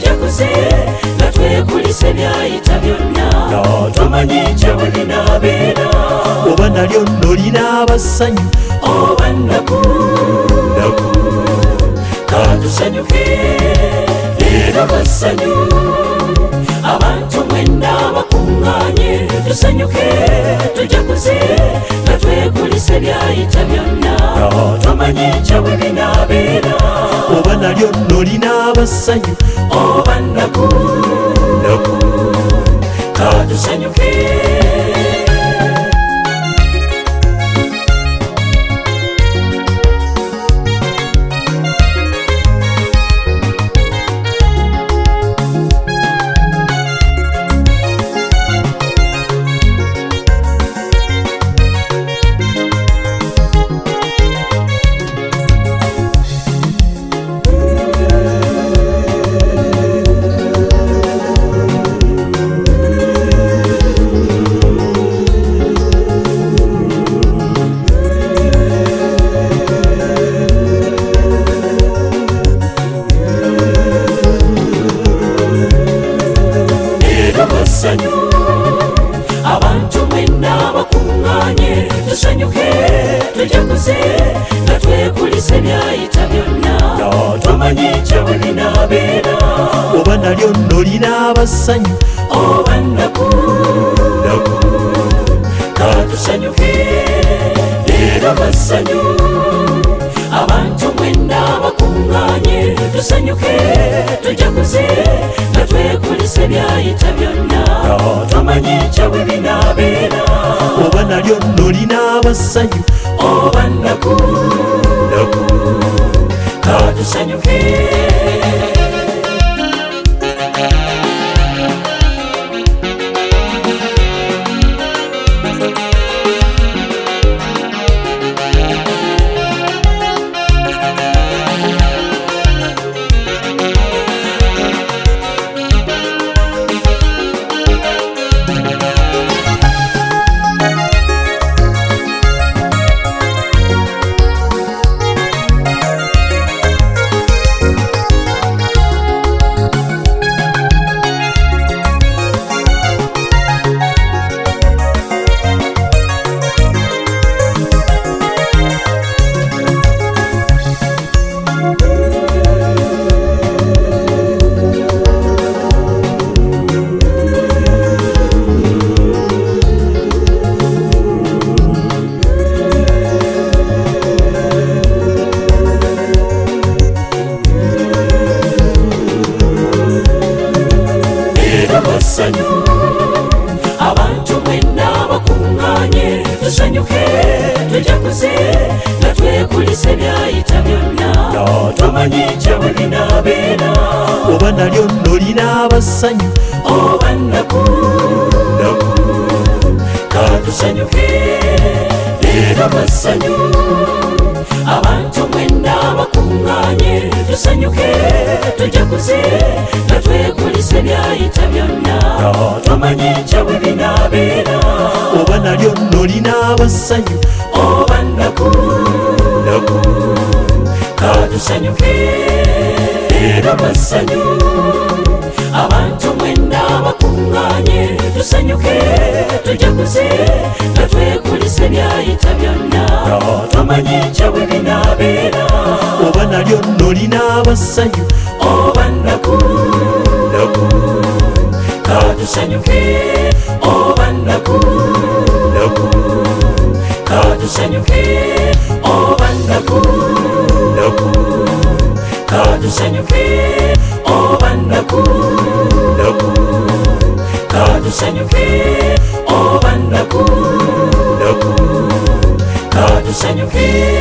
tujaguze nga twekulise byayita byonna tomanyi gye bulinabeera oba nalyo nolina abassanyu oba nnaku katusanyuke leero bassanyu abantu mwenna bakuŋŋaanye tusanyuke tujaguze nga twekulise byayita byonna tomanyi gye bulinabeera oba nalyo nolina abassanyu oba nnaku katusanyuke abantu mwenna bakuŋŋaanye tusanyuke tujaguze nga twekulise byayita byonna tomanyi gye bulinabeera oba nalyo nolina abassanyu oba nnaku katusanyuke leero bassanyu abantu mwenna bakuŋŋaanye tusanyuke tujaguze nga twekulise byayita byonna tomanyi gye bulinabeera oba nalyo nolina abassanyu oba nnaku katusanyuke abantu mwenna bakuŋŋaanye tusanyuke tujaguze nga twekulise byayita byonna tomanyi gye bulinabeera oba nalyo nolina abassanyu oba nnaku katusanyuke leero bassanyu abantu mwenna bakuŋŋaanye tusanyuke tujaguze nga twekulise byayita byonna tomanyi gye bulinabeera oba nalyo nolina abassanyu oba nnaku katusanyuke leero bassanyu abantu mwenna bakuŋŋaanye tusanyuke tujaguze nga twekulise byayita byonna tomanyi gye bulinabeera oba nalyo nolina abassanyu oba nnaku katusanyuke oba nnaku katusanyuke oba nnaku katusanyuke oba nnaku katusanyuke oba nnaku katusanyuke